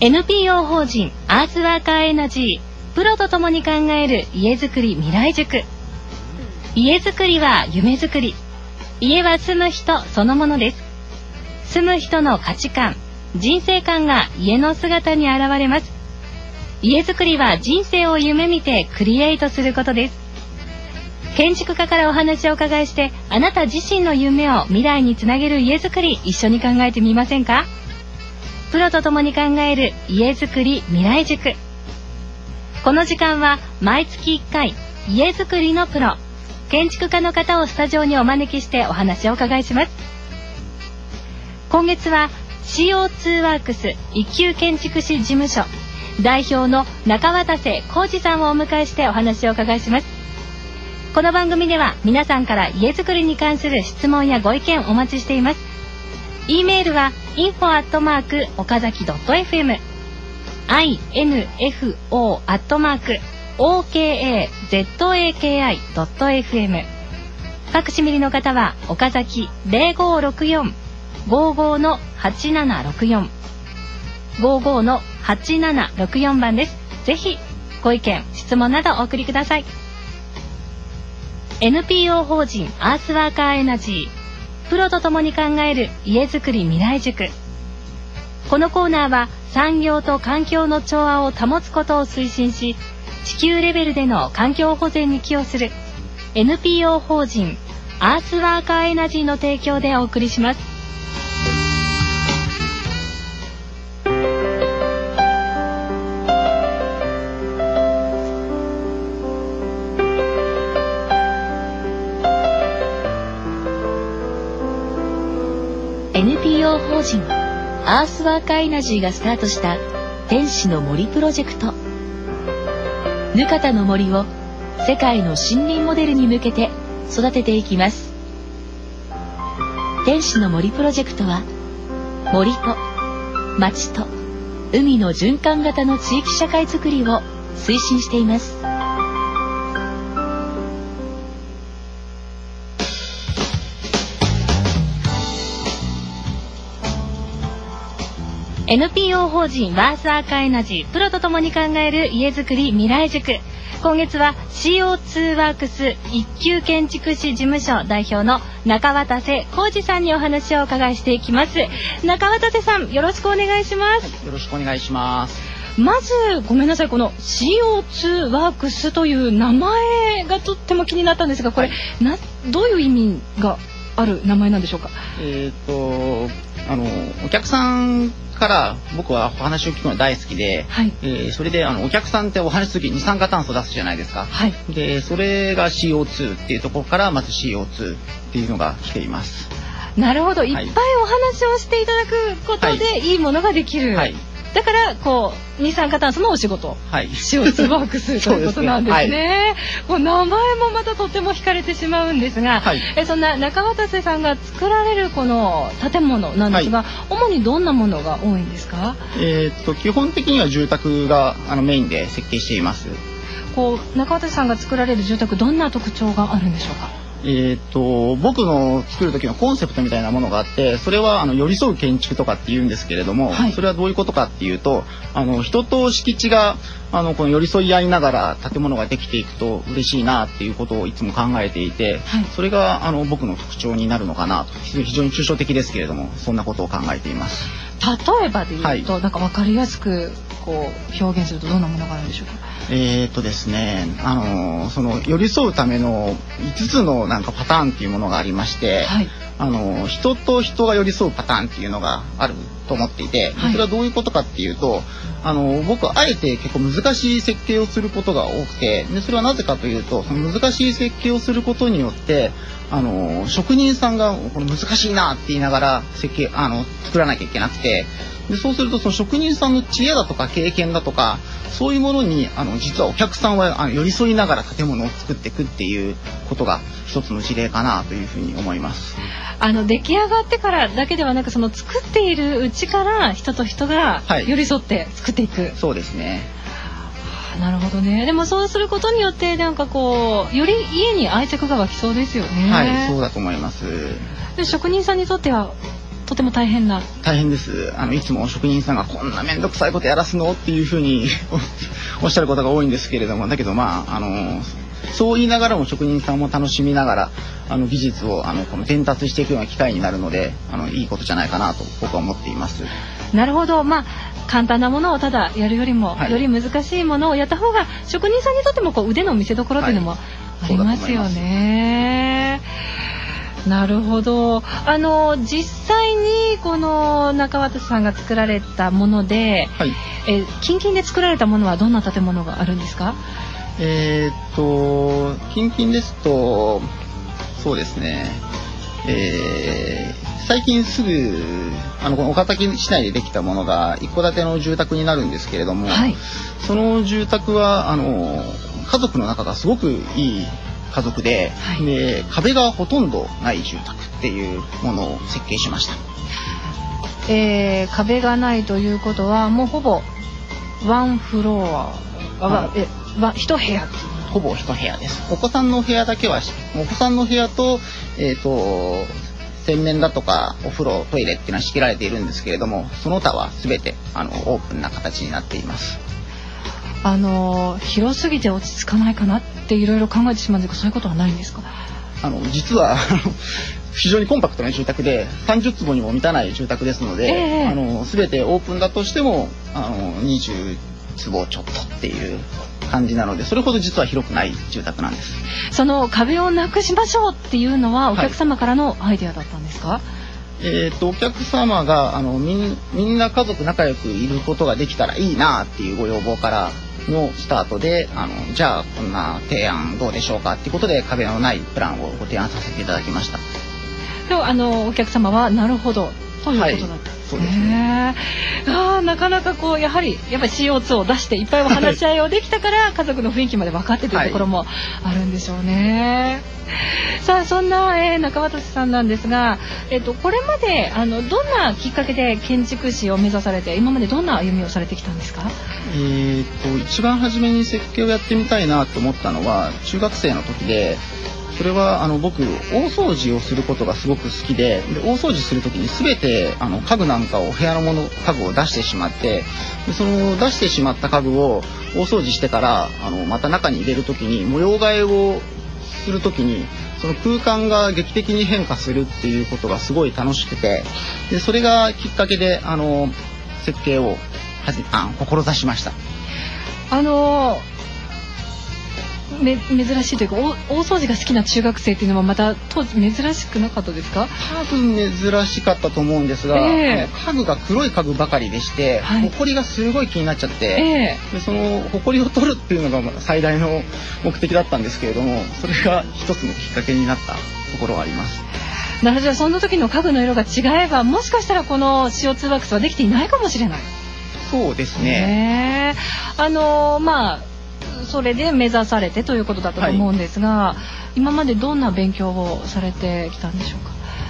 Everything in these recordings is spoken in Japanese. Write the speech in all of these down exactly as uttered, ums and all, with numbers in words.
エヌピーオー 法人アースワーカーエナジー、プロと共に考える家づくり未来塾。家づくりは夢づくり。家は住む人そのものです。住む人の価値観、人生観が家の姿に現れます。家づくりは人生を夢見てクリエイトすることです。建築家からお話をお伺いして、あなた自身の夢を未来につなげる家づくり、一緒に考えてみませんか？プロと共に考える家づくり未来塾。この時間は毎月いっかい、家づくりのプロ、建築家の方をスタジオにお招きしてお話をお伺いします。今月は シーオーツー ワークス一級建築士事務所代表の中渡瀬浩二さんをお迎えしてお話をお伺いします。この番組では皆さんから家づくりに関する質問やご意見お待ちしています。e メールは インフォ アットマーク オカザキ ドット エフエム、 インフォ アットマーク オーケーエーゼットエーケーアイ ドット エフエム。 ファクシミリの方は岡崎 ゼロごーろくよん ごーごー のはちななろくよん ごーごー のはちななろくよん番です。ぜひご意見質問などお送りください。 エヌピーオー 法人アースワーカーエナジー、プロと共に考える家づくり未来塾。このコーナーは産業と環境の調和を保つことを推進し、地球レベルでの環境保全に寄与する エヌピーオー 法人アースワーカーエナジーの提供でお送りします。エヌピーオー 法人アースワーカーエナジーがスタートした天使の森プロジェクト。ヌカタの森を世界の森林モデルに向けて育てていきます。天使の森プロジェクトは森と町と海の循環型の地域社会づくりを推進しています。エヌピーオー 法人アースワーカーエナジー、プロと共に考える家づくり未来塾。今月は シーオーツー ワークス一級建築士事務所代表の中渡瀬浩二さんにお話をお伺いしていきます。中渡瀬さん、よろしくお願いします。 はい、よろしくお願いします。 まずごめんなさい、この シーオーツー ワークスという名前がとっても気になったんですが、これ、はい、などういう意味がある名前なんでしょうか？ えっとあのお客さんから僕はお話を聞くのが大好きで、はい、えー、それであのお客さんってお話するとき二酸化炭素出すじゃないですか、はい、でそれが シーオーツー っていうところからまず シーオーツー っていうのが来ています。 なるほど、いっぱいお話をしていただくことでいいものができる、はい、だからこう二酸化炭素のお仕事、はい、シーオーツー ワークスということなんですね。もう名前もまたとても惹かれてしまうんですが、はい、えそんな中渡瀬さんが作られるこの建物なんですが、はい、主にどんなものが多いんですか？ えー、っと基本的には住宅があのメインで設計しています。 こう中渡瀬さんが作られる住宅、どんな特徴があるんでしょうか？ えー、と僕の作る時のコンセプトみたいなものがあって、それはあの寄り添う建築とかって言うんですけれども、はい、それはどういうことかっていうと、あの人と敷地があのこの寄り添い合いながら建物ができていくと嬉しいなっていうことをいつも考えていて、はい、それがあの僕の特徴になるのかなと。非常に抽象的ですけれども、そんなことを考えています。 例えばで言うと、はい、なんか分かりやすくこう表現するとどんなものがあるんでしょうか？ えーとですね、あのその寄り添うためのいつつのなんかパターンっていうものがありまして、はい、あの人と人が寄り添うパターンっていうのがあると思っていて、はい、それはどういうことかっていうと、あの僕はあえて結構難しい設計をすることが多くて、でそれはなぜかというと、その難しい設計をすることによってあの職人さんがこれ難しいなって言いながら設計あの作らなきゃいけなくて、でそうするとその職人さんの知恵だとか経験だとか、そういうものにあの実はお客さんはあの寄り添いながら建物を作っていくっていうことが一つの事例かなというふうに思います。 あの出来上がってからだけではなく、その作っているうちから人と人が寄り添って作っていく、はい、 そうですね。 はあ、なるほどね。でもそうすることによってなんかこうより家に愛着が湧きそうですよね。 はい、そうだと思います。 で職人さんにとってはとても大変な。 大変です。あのいつも職人さんがこんな面倒くさいことやらすのっていうふうにおっしゃることが多いんですけれども、だけどまああのそう言いながらも職人さんも楽しみながらあの技術をあのこの伝達していくような機会になるので、あのいいことじゃないかなと僕は思っています。 なるほど。まあ簡単なものをただやるよりも、はい、より難しいものをやった方が職人さんにとってもこう腕の見せ所っていうのもありますよね。はい、なるほど。あの実際にこの中渡さんが作られたもので、はい、え近々で作られたものはどんな建物があるんですか？ えー、っと近々ですとそうですね、えー、最近すぐあの岡崎市内でできたものが一戸建ての住宅になるんですけれども、はい、その住宅はあの家族の仲がすごくいい家族で、はい、で壁がほとんどない住宅っていうものを設計しました。 えー、壁がないということはもうほぼワンフロアは、えは一部屋ほぼ一部屋です。お子さんの部屋だけはお子さんの部屋と、えーと洗面だとかお風呂トイレっていうのは仕切られているんですけれども、その他は全てあのオープンな形になっています。 あの広すぎて落ち着かないかなっていろいろ考えてしまうんですけど、そういうことはないんですか？ あの実は非常にコンパクトな住宅でさんじゅうつぼにも満たない住宅ですので、えー、あの全てオープンだとしてもあのにじゅうつぼちょっとっていう感じなので、それほど実は広くない住宅なんです。 その壁をなくしましょうっていうのはお客様からのアイデアだったんですか？はい、 えー、とお客様があの み, みんな家族仲良くいることができたらいいなっていうご要望からのスタートで、あのじゃあこんな提案どうでしょうかっていうことで壁のないプランをご提案させていただきました。 でもあのお客様はなるほどということだったんですね。はい、そうですね。あなかなかこうやはりやっぱり シーオーツー を出していっぱいお話し合いをできたから家族の雰囲気まで分かってというところもあるんでしょうね。はい、さあそんな、えー、中渡さんなんですが、えー、とこれまであのどんなきっかけで建築士を目指されて今までどんな歩みをされてきたんですか？ えー、と一番初めに設計をやってみたいなと思ったのは中学生の時で、それはあの僕大掃除をすることがすごく好き で, で大掃除する時に全てあの家具なんかを部屋のもの家具を出してしまって、でその出してしまった家具を大掃除してからあのまた中に入れる時に模様替えをする時にその空間が劇的に変化するっていうことがすごい楽しくて、でそれがきっかけであの設計をはじあ志しました。 あのーめ珍しいというか大掃除が好きな中学生っていうのはまた当時珍しくなかったですか？ 多分珍しかったと思うんですが、えー、家具が黒い家具ばかりでして、はい、埃がすごい気になっちゃって、えー、でその埃を取るっていうのが最大の目的だったんですけれども、それが一つのきっかけになったところはあります。 なるほど。その時の家具の色が違えばもしかしたらこの シーオーツー ワークスはできていないかもしれない。 そうですね。 あのー、まあそれで目指されてということだったと思うんですが、はい、今までどんな勉強をされてきたんでしょうか？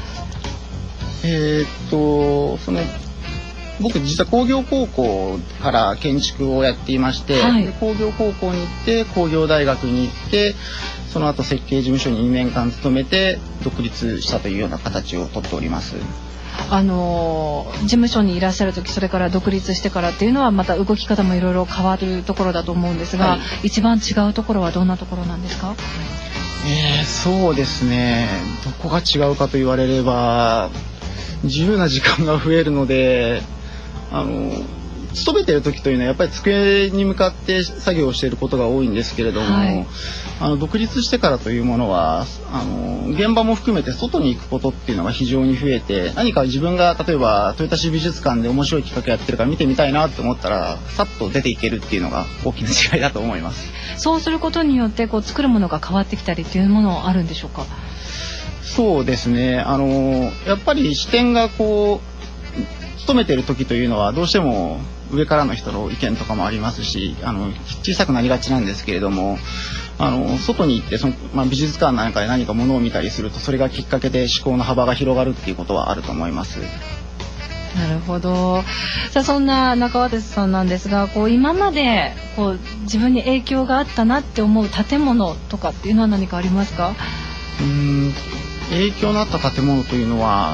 えー、っとその僕実は工業高校から建築をやっていまして、はい、で工業高校に行って工業大学に行ってその後設計事務所ににねんかん勤めて独立したというような形をとっております。 あの事務所にいらっしゃる時、それから独立してからっていうのはまた動き方もいろいろ変わるところだと思うんですが、はい、一番違うところはどんなところなんですか？ えー、そうですね、どこが違うかと言われれば自由な時間が増えるので、あの勤めている時というのはやっぱり机に向かって作業をしていることが多いんですけれども、はい、あの独立してからというものはあの現場も含めて外に行くことっていうのが非常に増えて、何か自分が例えば豊田市美術館で面白い企画やってるから見てみたいなと思ったらさっと出ていけるっていうのが大きな違いだと思います。 そうすることによってこう作るものが変わってきたりっていうものあるんでしょうか？ そうですね、あのやっぱり視点がこう勤めている時というのはどうしても上からの人の意見とかもありますし、あの小さくなりがちなんですけれども、あの外に行ってその、まあ、美術館なんかで何かものを見たりするとそれがきっかけで思考の幅が広がるっていうことはあると思います。 なるほど。さあそんな中渡さんなんですが、こう今までこう自分に影響があったなって思う建物とかっていうのは何かありますか？ うーん影響のあった建物というのは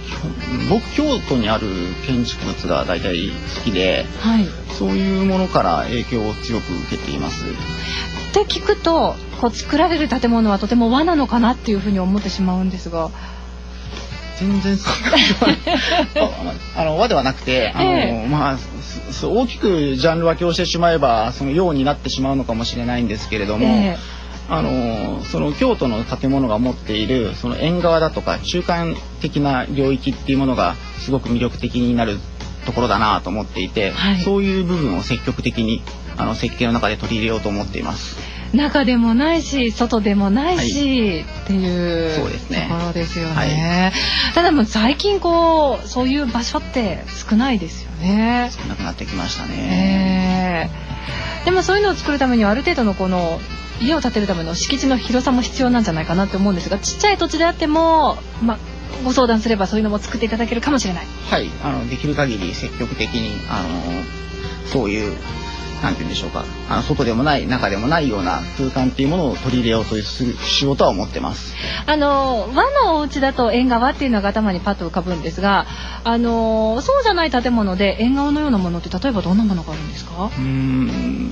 僕京都にある建築物が大体好きで、はい、そういうものから影響を強く受けています。 って聞くとこう作られる建物はとても和なのかなっていうふうに思ってしまうんですが、 全然そうあの和ではなくて、あの、えー、まあ大きくジャンル分けをしてしまえばその洋になってしまうのかもしれないんですけれども、えーあのその京都の建物が持っているその縁側だとか中間的な領域っていうものがすごく魅力的になるところだなと思っていて、はい、そういう部分を積極的にあの設計の中で取り入れようと思っています。 中でもないし外でもないし、はい、っていうところですよね。はい、ただもう最近こうそういう場所って少ないですよね。 少なくなってきましたね。 えー、でもそういうのを作るためにはある程度のこの家を建てるための敷地の広さも必要なんじゃないかなって思うんですが、ちっちゃい土地であっても、まあ、ご相談すればそういうのも作っていただけるかもしれない。 はい、あのできる限り積極的にあのそういうなんて言うんでしょうか、あの外でもない中でもないような空間っていうものを取り入れようとするしようとは思ってます。 あの和のお家だと縁側っていうのが頭にパッと浮かぶんですが、あのそうじゃない建物で縁側のようなものって例えばどんなものがあるんですか？ うーん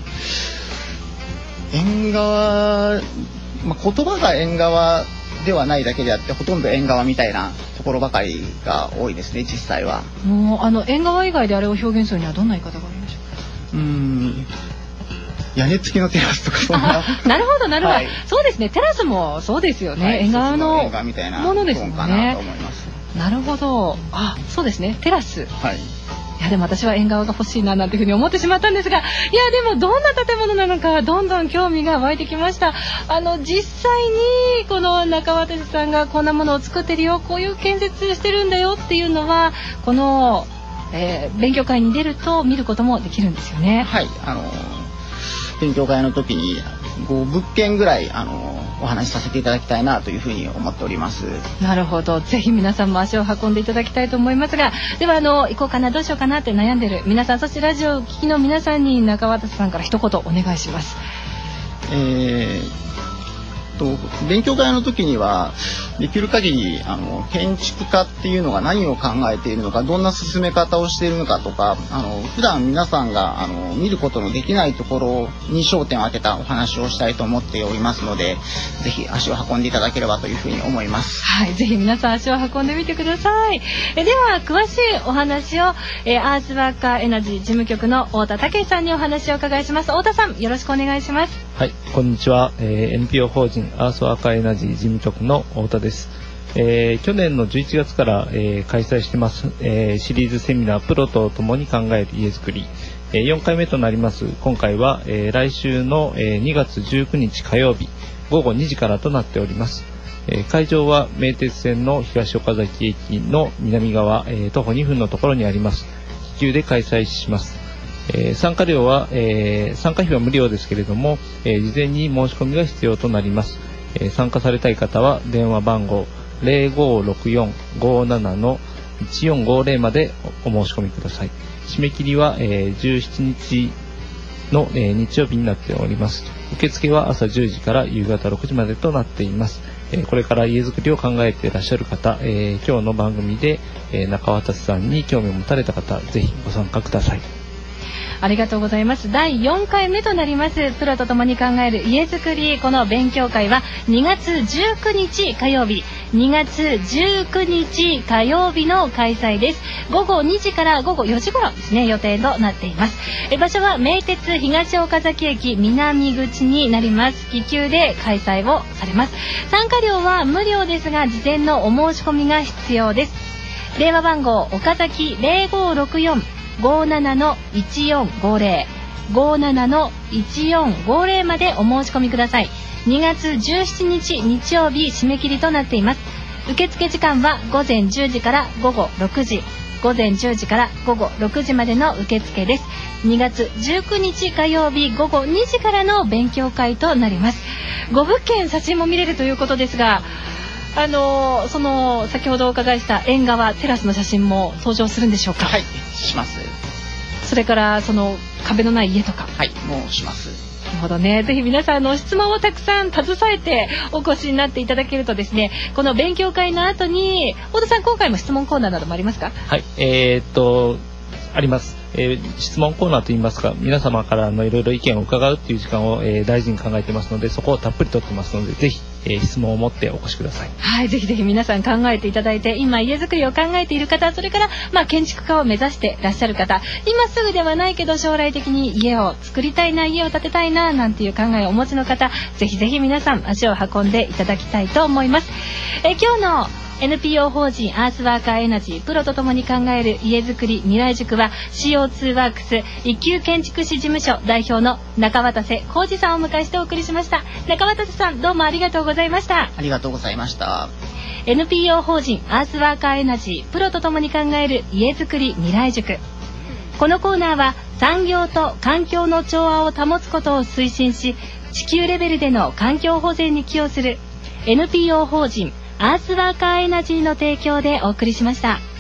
縁側、まあ、言葉が縁側ではないだけであってほとんど縁側みたいなところばかりが多いですね、実際は。 もうあの縁側以外であれを表現するにはどんな言い方があるんでしょうか？ うーん屋根付きのテラスとかそんななるほどなるほど、はい、そうですね、テラスもそうですよね、はい、縁側のものですもんね。なるほど、あ、そうですね、テラス、はい、いやでも私は縁側が欲しいななんていうふうに思ってしまったんですが、いやでもどんな建物なのかどんどん興味が湧いてきました。あの実際にこの中渡さんがこんなものを作ってるよ、こういう建設してるんだよっていうのはこの、えー、勉強会に出ると見ることもできるんですよね。 はい、あの勉強会の時にごぶっけんぐらいあのお話しさせていただきたいなというふうに思っております。 なるほど、ぜひ皆さんも足を運んでいただきたいと思いますが、ではあの行こうかなどうしようかなって悩んでる皆さん、そしてラジオを聞きの皆さんに中渡さんから一言お願いします。 えーと勉強会の時にはできる限りあの建築家っていうのが何を考えているのか、どんな進め方をしているのかとか、あの普段皆さんがあの見ることのできないところに焦点を当てたお話をしたいと思っておりますので、ぜひ足を運んでいただければというふうに思います。 はい、ぜひ皆さん足を運んでみてください。えでは詳しいお話を、えアースワーカーエナジー事務局の太田武さんにお話をお伺いします。太田さん、よろしくお願いします。 はい、こんにちは、えー、エヌピーオー 法人アースワーカーエナジー事務局の太田です。えー、去年のじゅういちがつから、えー、開催してます、えー、シリーズセミナープロとともに考える家づくり、えー、よんかいめとなります。今回は、えー、来週の、えー、にがつじゅうくにち火曜日ごごにじからとなっております。えー、会場は名鉄線の東岡崎駅の南側、えー、徒歩にふんのところにあります。気球で開催します。えー、参加料は、えー、参加費は無料ですけれども、えー、事前に申し込みが必要となります。えー、参加されたい方は電話番号 ゼロごろくよん ごーなな のいちよんごーゼロまでお申し込みください。締め切りは、えー、じゅうしちにちの、えー、日曜日になっております。受付は朝じゅうじから夕方ろくじまでとなっています。えー、これから家づくりを考えていらっしゃる方、えー、今日の番組で、えー、中渡さんに興味を持たれた方、ぜひご参加ください。 ありがとうございます。だいよんかいめとなりますプロとともに考える家づくり、この勉強会はにがつじゅうくにち火曜日にがつじゅうくにち火曜日の開催です。ごごにじからごごよじ頃ですね、予定となっています。え場所は名鉄東岡崎駅南口になります。気球で開催をされます。参加料は無料ですが事前のお申し込みが必要です。電話番号岡崎 ゼロごろくよん ごーなな のいちよんごーゼロ ごーなな のいちよんごーゼロまでお申し込みください。にがつじゅうしちにち日曜日締め切りとなっています。受付時間はごぜんじゅうじからごごろくじ、ごぜんじゅうじからごごろくじまでの受付です。にがつじゅうくにち火曜日ごごにじからの勉強会となります。ごぶっけん写真も見れるということですが、あのー、その先ほどお伺いした縁側テラスの写真も登場するんでしょうか？ はい、します。 それからその壁のない家とか、 はい、もうします。 るほどね。ぜひ皆さんの質問をたくさん携えてお越しになっていただけるとですね、この勉強会の後に太田さん、今回も質問コーナーなどもありますか？ はい、えー、っとあります。えー、質問コーナーといいますか、皆様からのいろいろ意見を伺うっていう時間を、えー、大事に考えてますので、そこをたっぷりとってますので、ぜひ、えー、質問を持ってお越しください。 はい、ぜひぜひ皆さん考えていただいて、今家づくりを考えている方、それからまあ建築家を目指していらっしゃる方、今すぐではないけど将来的に家を作りたいな、家を建てたいななんていう考えをお持ちの方、ぜひぜひ皆さん足を運んでいただきたいと思います。えー、今日のエヌピーオー 法人アースワーカーエナジープロとともに考える家づくり未来塾は シーオーツー ワークス一級建築士事務所代表の中渡瀬浩二さんをお迎えしてお送りしました。中渡瀬さん、どうもありがとうございました。 ありがとうございました。 エヌピーオー 法人アースワーカーエナジープロとともに考える家づくり未来塾。このコーナーは産業と環境の調和を保つことを推進し、地球レベルでの環境保全に寄与する エヌピーオー 法人アースワーカーエナジーの提供でお送りしました。